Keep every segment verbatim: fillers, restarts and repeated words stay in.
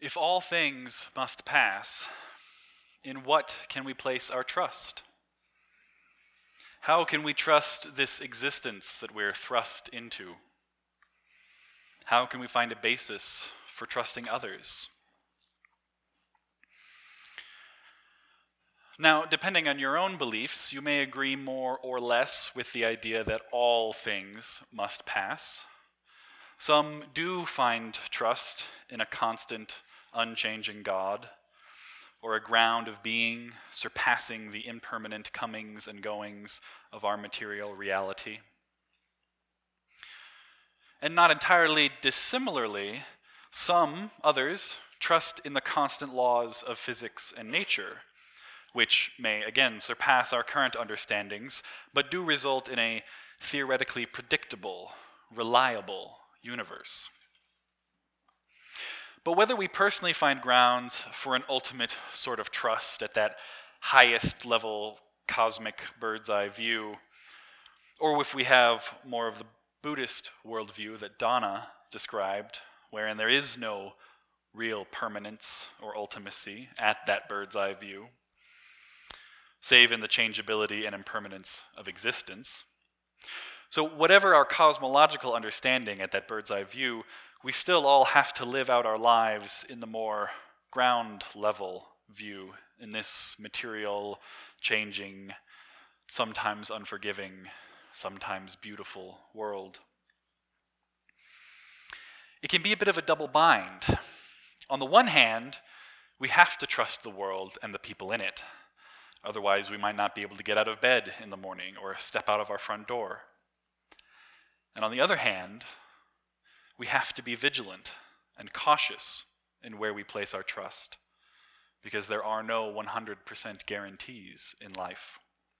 If all things must pass, in what can we place our trust? How can we trust this existence that we're thrust into? How can we find a basis for trusting others? Now, depending on your own beliefs, you may agree more or less with the idea that all things must pass. Some do find trust in a constant, unchanging God, or a ground of being surpassing the impermanent comings and goings of our material reality. And not entirely dissimilarly, some others trust in the constant laws of physics and nature, which may, again, surpass our current understandings, but do result in a theoretically predictable, reliable universe. But whether we personally find grounds for an ultimate sort of trust at that highest level cosmic bird's eye view, or if we have more of the Buddhist worldview that Donna described, wherein there is no real permanence or ultimacy at that bird's eye view, save in the changeability and impermanence of existence. So whatever our cosmological understanding at that bird's eye view, we still all have to live out our lives in the more ground level view, in this material, changing, sometimes unforgiving, sometimes beautiful world. It can be a bit of a double bind. On the one hand, we have to trust the world and the people in it. Otherwise, we might not be able to get out of bed in the morning or step out of our front door. And on the other hand, we have to be vigilant and cautious in where we place our trust, because there are no one hundred percent guarantees in life.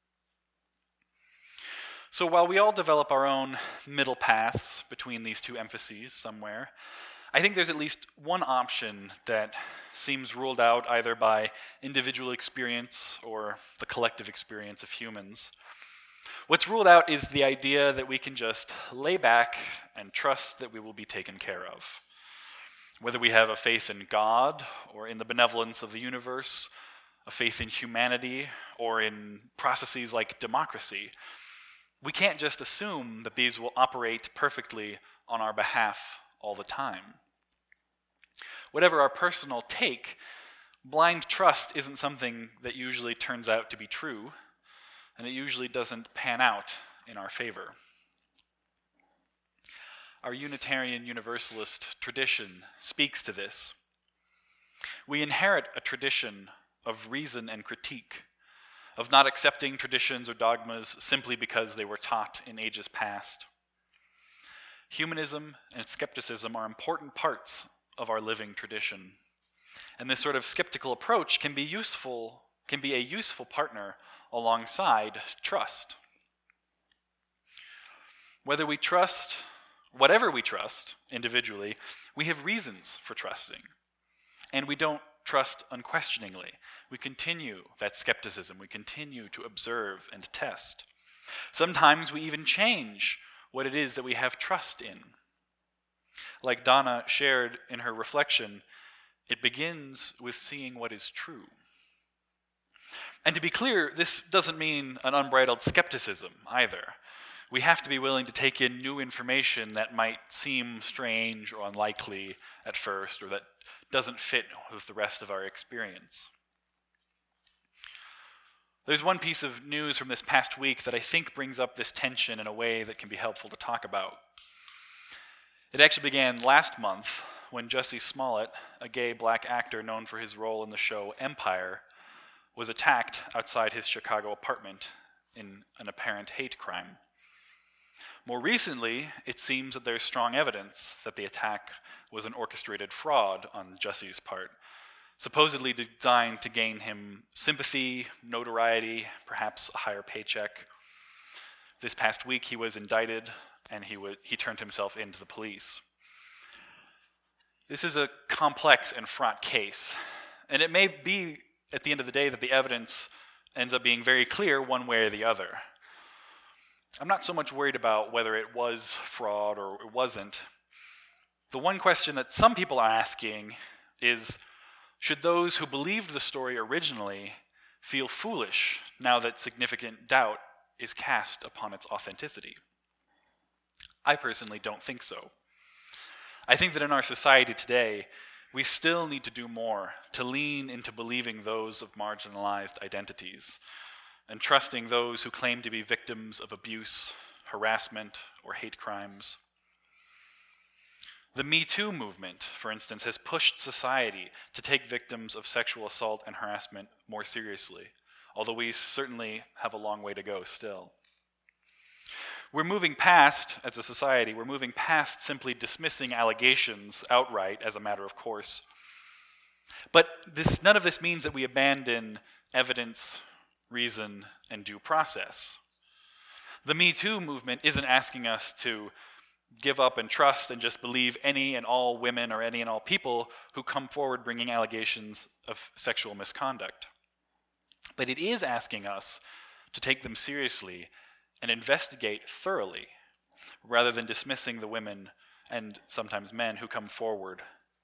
So while we all develop our own middle paths between these two emphases somewhere, I think there's at least one option that seems ruled out either by individual experience or the collective experience of humans. What's ruled out is the idea that we can just lay back and trust that we will be taken care of. Whether we have a faith in God or in the benevolence of the universe, a faith in humanity or in processes like democracy, we can't just assume that these will operate perfectly on our behalf all the time. Whatever our personal take, blind trust isn't something that usually turns out to be true, and it usually doesn't pan out in our favor. Our Unitarian Universalist tradition speaks to this. We inherit a tradition of reason and critique, of not accepting traditions or dogmas simply because they were taught in ages past. Humanism and skepticism are important parts of our living tradition, and this sort of skeptical approach can be useful, can be a useful partner alongside trust. Whether we trust, whatever we trust individually, we have reasons for trusting, and we don't trust unquestioningly. We continue that skepticism. We continue to observe and test. Sometimes we even change what it is that we have trust in. Like Donna shared in her reflection, it begins with seeing what is true. And to be clear, this doesn't mean an unbridled skepticism either. We have to be willing to take in new information that might seem strange or unlikely at first, or that doesn't fit with the rest of our experience. There's one piece of news from this past week that I think brings up this tension in a way that can be helpful to talk about. It actually began last month when Jussie Smollett, a gay black actor known for his role in the show Empire, was attacked outside his Chicago apartment in an apparent hate crime. More recently, it seems that there's strong evidence that the attack was an orchestrated fraud on Jussie's part, supposedly designed to gain him sympathy, notoriety, perhaps a higher paycheck. This past week, he was indicted, and he, w- he turned himself in to the police. This is a complex and fraught case, and it may be, at the end of the day, that the evidence ends up being very clear one way or the other. I'm not so much worried about whether it was fraud or it wasn't. The one question that some people are asking, is, should those who believed the story originally feel foolish now that significant doubt is cast upon its authenticity? I personally don't think so. I think that in our society today, we still need to do more to lean into believing those of marginalized identities and trusting those who claim to be victims of abuse, harassment, or hate crimes. The Me Too movement, for instance, has pushed society to take victims of sexual assault and harassment more seriously, although we certainly have a long way to go still. We're moving past, as a society, we're moving past simply dismissing allegations outright as a matter of course. But this, none of this means that we abandon evidence, reason, and due process. The Me Too movement isn't asking us to give up and trust and just believe any and all women or any and all people who come forward bringing allegations of sexual misconduct. But it is asking us to take them seriously and investigate thoroughly, rather than dismissing the women and sometimes men who come forward.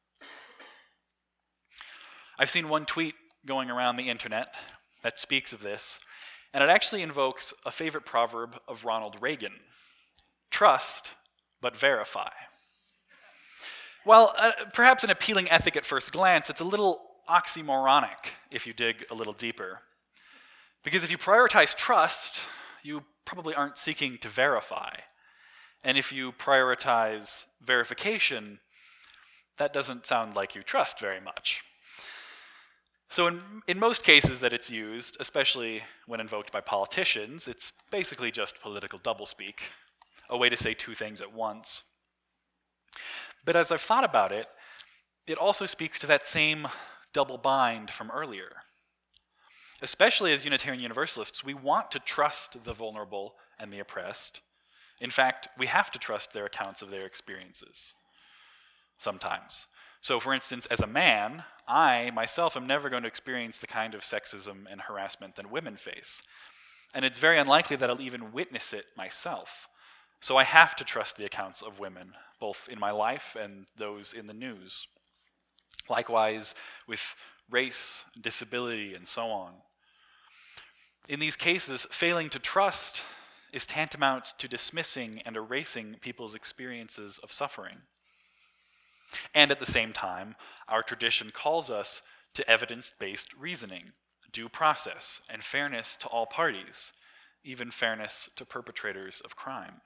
I've seen one tweet going around the internet that speaks of this, and it actually invokes a favorite proverb of Ronald Reagan: trust, but verify. While uh, perhaps an appealing ethic at first glance, it's a little oxymoronic if you dig a little deeper. Because if you prioritize trust, you probably aren't seeking to verify. And if you prioritize verification, that doesn't sound like you trust very much. So in, in most cases that it's used, especially when invoked by politicians, it's basically just political doublespeak, a way to say two things at once. But as I've thought about it, it also speaks to that same double bind from earlier. Especially as Unitarian Universalists, we want to trust the vulnerable and the oppressed. In fact, we have to trust their accounts of their experiences, sometimes. So for instance, as a man, I myself am never going to experience the kind of sexism and harassment that women face. And it's very unlikely that I'll even witness it myself. So I have to trust the accounts of women, both in my life and those in the news. Likewise with race, disability, and so on. In these cases, failing to trust is tantamount to dismissing and erasing people's experiences of suffering. And at the same time, our tradition calls us to evidence-based reasoning, due process, and fairness to all parties, even fairness to perpetrators of crime.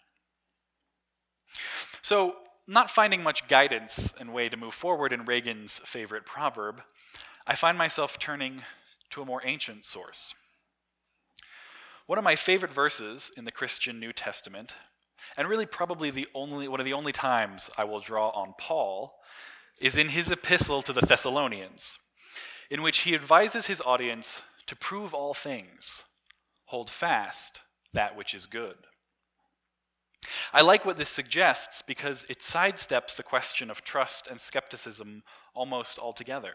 So, not finding much guidance and way to move forward in Reagan's favorite proverb, I find myself turning to a more ancient source. One of my favorite verses in the Christian New Testament, and really probably the only one of the only times I will draw on Paul, is in his epistle to the Thessalonians, in which he advises his audience to prove all things, hold fast that which is good. I like what this suggests because it sidesteps the question of trust and skepticism almost altogether.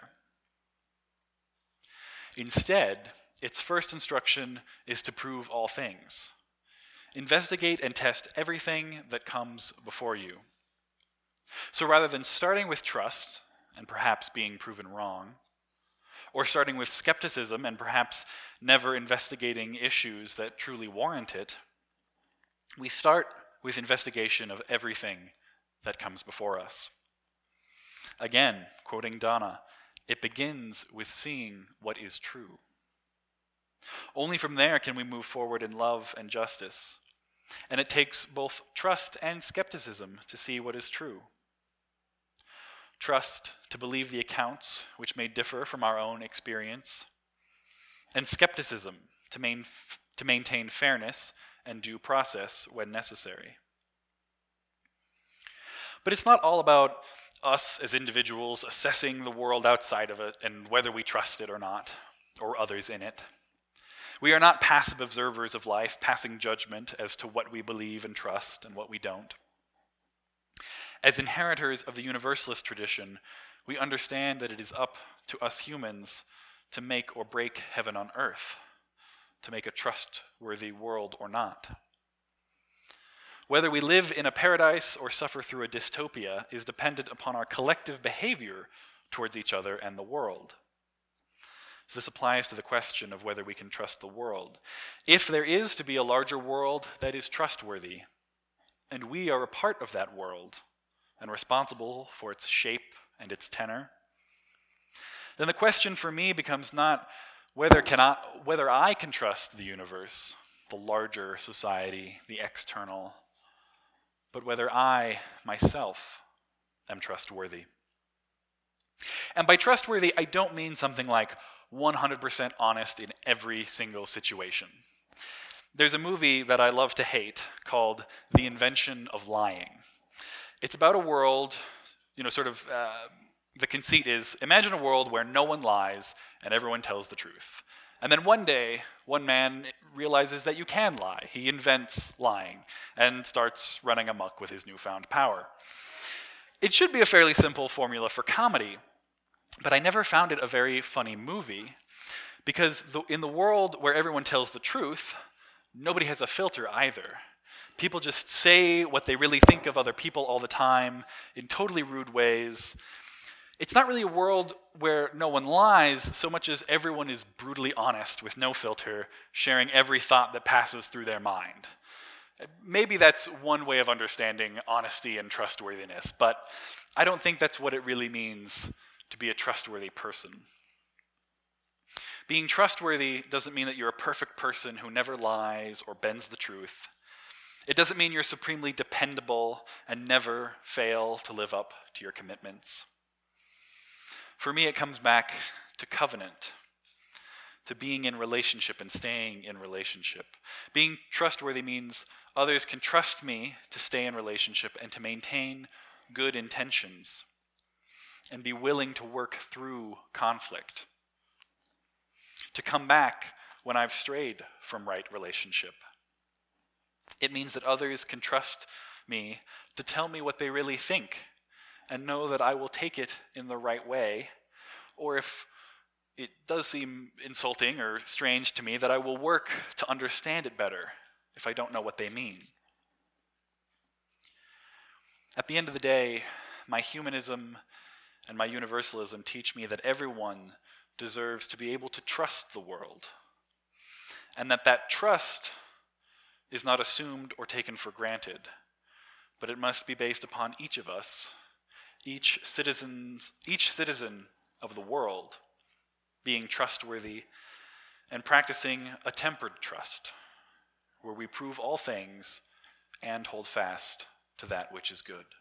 Instead, its first instruction is to prove all things. Investigate and test everything that comes before you. So rather than starting with trust and perhaps being proven wrong, or starting with skepticism and perhaps never investigating issues that truly warrant it, we start with investigation of everything that comes before us. Again, quoting Donna, it begins with seeing what is true. Only from there can we move forward in love and justice. And it takes both trust and skepticism to see what is true. Trust to believe the accounts which may differ from our own experience, and skepticism to, main, to maintain fairness and due process when necessary. But it's not all about us as individuals assessing the world outside of it and whether we trust it or not, or others in it. We are not passive observers of life, passing judgment as to what we believe and trust and what we don't. As inheritors of the Universalist tradition, we understand that it is up to us humans to make or break heaven on earth, to make a trustworthy world or not. Whether we live in a paradise or suffer through a dystopia is dependent upon our collective behavior towards each other and the world. So this applies to the question of whether we can trust the world. If there is to be a larger world that is trustworthy, and we are a part of that world and responsible for its shape and its tenor, then the question for me becomes not whether, can I, whether I can trust the universe, the larger society, the external, but whether I, myself, am trustworthy. And by trustworthy, I don't mean something like one hundred percent honest in every single situation. There's a movie that I love to hate called The Invention of Lying. It's about a world, you know, sort of, uh, the conceit is, imagine a world where no one lies and everyone tells the truth. And then one day, one man realizes that you can lie. He invents lying and starts running amok with his newfound power. It should be a fairly simple formula for comedy, but I never found it a very funny movie because the, in the world where everyone tells the truth, nobody has a filter either. People just say what they really think of other people all the time in totally rude ways. It's not really a world where no one lies so much as everyone is brutally honest with no filter, sharing every thought that passes through their mind. Maybe that's one way of understanding honesty and trustworthiness, but I don't think that's what it really means to be a trustworthy person. Being trustworthy doesn't mean that you're a perfect person who never lies or bends the truth. It doesn't mean you're supremely dependable and never fail to live up to your commitments. For me, it comes back to covenant, to being in relationship and staying in relationship. Being trustworthy means others can trust me to stay in relationship and to maintain good intentions and be willing to work through conflict, to come back when I've strayed from right relationship. It means that others can trust me to tell me what they really think and know that I will take it in the right way, or if it does seem insulting or strange to me, that I will work to understand it better if I don't know what they mean. At the end of the day, my humanism and my universalism teach me that everyone deserves to be able to trust the world, and that that trust is not assumed or taken for granted, but it must be based upon each of us, each citizens, each citizen of the world being trustworthy and practicing a tempered trust, where we prove all things and hold fast to that which is good.